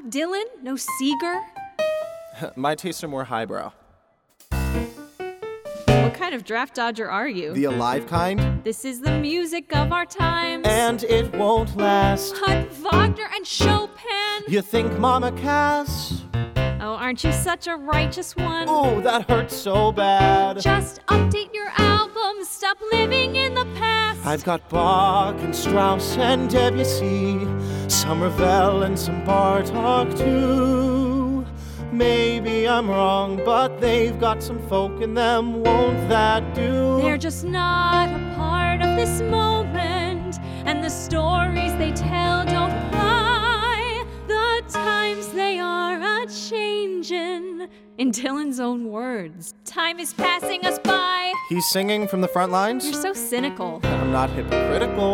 No Dylan? No Seeger? My tastes are more highbrow. What kind of draft dodger are you? The alive kind? This is the music of our times. And it won't last. But Wagner and Chopin. You think Mama Cass? Oh, aren't you such a righteous one? Oh, that hurts so bad. Just update your album. Stop living in the past. I've got Bach and Strauss and Debussy, some Ravel and some Bartok too. Maybe I'm wrong, but they've got some folk in them, won't that do? They're just not a part of this moment, and the stories they tell don't apply. The times they are a-changin', in Dylan's own words. Time is passing us by. He's singing from the front lines? You're so cynical. I'm not hypocritical.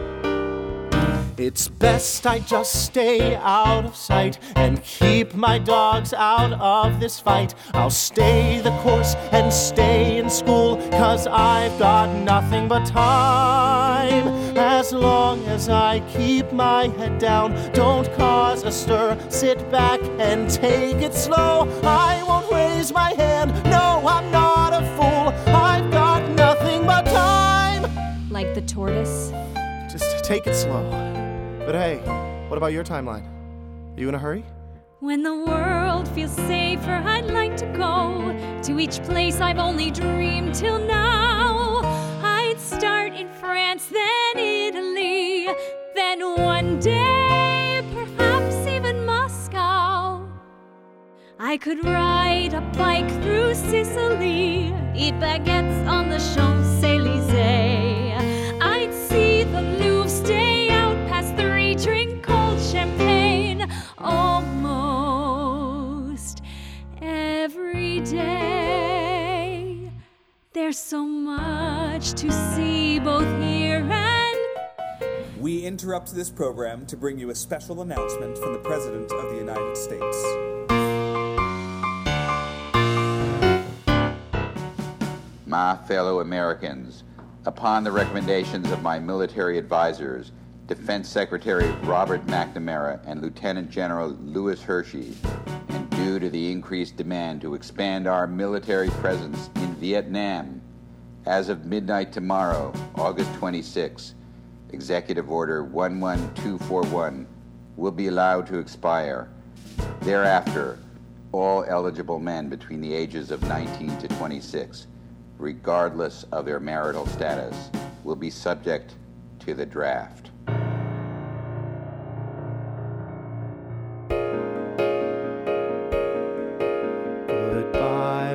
It's best I just stay out of sight and keep my dogs out of this fight. I'll stay the course and stay in school, 'cause I've got nothing but time. As long as I keep my head down, don't cause a stir, sit back and take it slow. I won't raise my hand, no, I'm not a fool. I've got nothing but time. Like the tortoise? Just take it slow. But hey, what about your timeline? Are you in a hurry? When the world feels safer, I'd like to go to each place I've only dreamed till now. I'd start in France, then Italy, then one day, perhaps even Moscow. I could ride a bike through Sicily, eat baguettes on the Champs-Élysées. I'd see the Louvre, stay out past 3, drink cold champagne almost every day. There's so much to see both here and... We interrupt this program to bring you a special announcement from the President of the United States. My fellow Americans, upon the recommendations of my military advisors, Defense Secretary Robert McNamara and Lieutenant General Louis Hershey, and due to the increased demand to expand our military presence in Vietnam, as of midnight tomorrow, August 26, Executive Order 11241 will be allowed to expire. Thereafter, all eligible men between the ages of 19 to 26, regardless of their marital status, will be subject to the draft. Goodbye,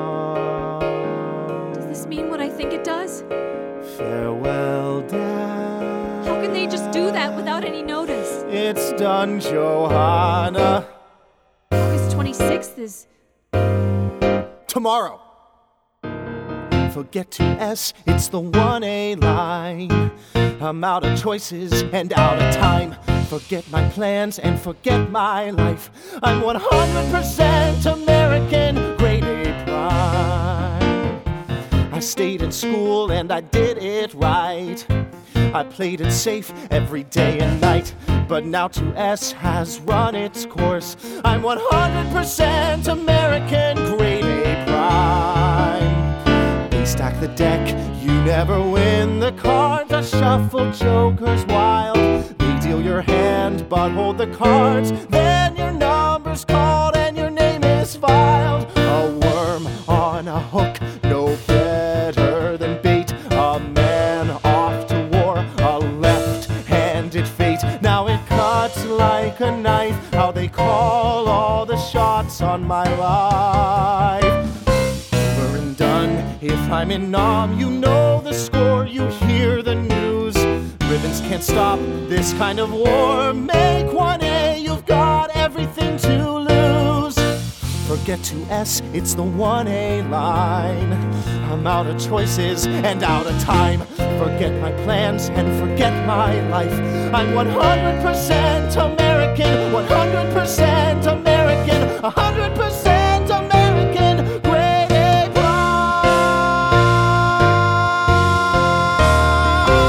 Mom. Does this mean what I think it does? Farewell, Dad. How can they just do that without any notice? It's done, Johanna. August 26th is... Tomorrow. Forget to S, it's the 1A line. I'm out of choices and out of time. Forget my plans and forget my life. I'm 100% American, grade A prime. I stayed in school and I did it right. I played it safe every day and night. But now 2S has run its course. I'm 100% American, grade A prime. They stack the deck, you never win. The cards are shuffled, jokers wild. They deal your hand, but hold the cards. Then your number's called and your name is filed. A worm on a hook, no better than bait. A man off to war, a left-handed fate. Now it cuts like a knife, how they call all the shots on my life. Over and done, if I'm in Nam, you know the score, you hear the news. Ribbons can't stop this kind of war. Make 1A, you've got everything to lose. Forget 2S, it's the 1A line. I'm out of choices and out of time. Forget my plans and forget my life. I'm 100% American, 100% American, 100% American, grade A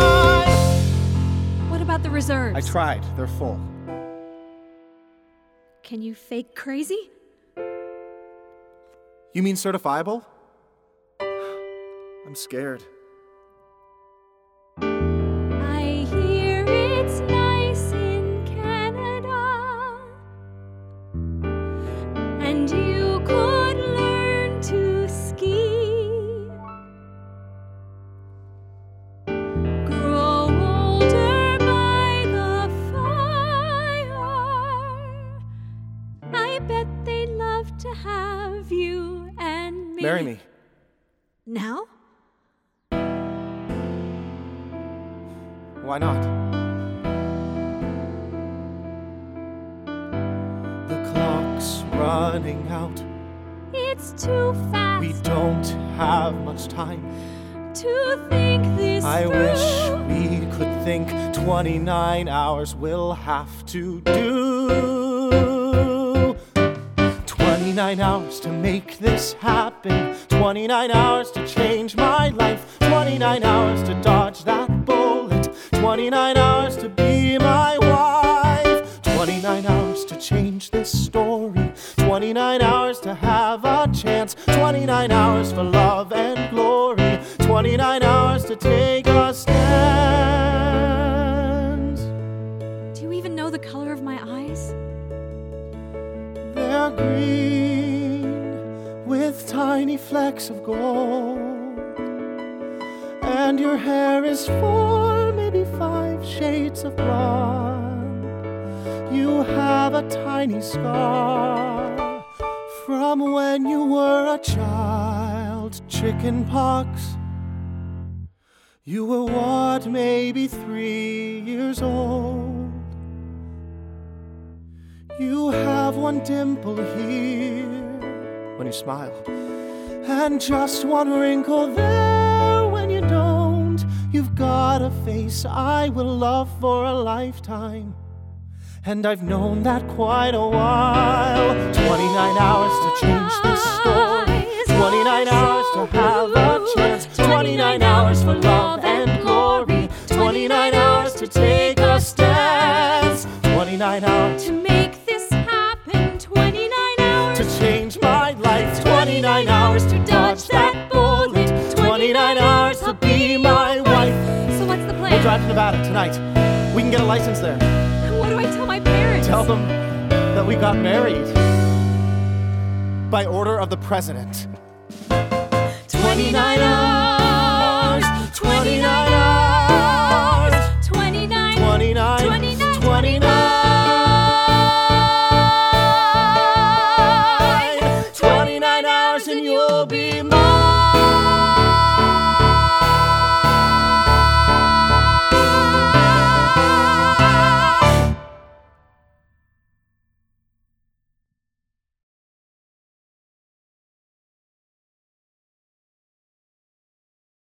prime. What about the reserves? I tried, they're full. can you fake crazy? You mean certifiable? I'm scared. I hear it's nice in Canada, and you could learn to ski. Grow older by the fire. I bet they'd love to have you and me. Marry me. Now? Why not? The clock's running out. It's too fast. We don't have much time. To think this I through. wish we could think 29 hours we'll have to do. 29 hours to make this happen. 29 hours to change my life. 29 hours to dodge that bullet. 29 hours to be my wife. 29 hours to change this story. 29 hours to have a chance. 29 hours for love and glory. 29 hours to take a stand. Do you even know the color of my eyes? They're green with tiny flecks of gold. And your hair is 4, maybe 5 shades of blonde. You have a tiny scar from when you were a child. Chicken pox. You were what, maybe 3 years old. You have one dimple here when you smile, and just one wrinkle there when you don't. You've got a face I will love for a lifetime, and I've known that quite a while. 29 hours to change this story. 29 hours to have a chance. 29 hours for love and glory. 29 hours to take a stance. 29 hours To make this happen, 29 hours. to change my life. 29 hours to dodge that bullet. 29 hours to be my wife. So what's the plan? We'll drive to Nevada tonight. We can get a license there. What do I tell my parents? Tell them that we got married by order of the president. 29 hours.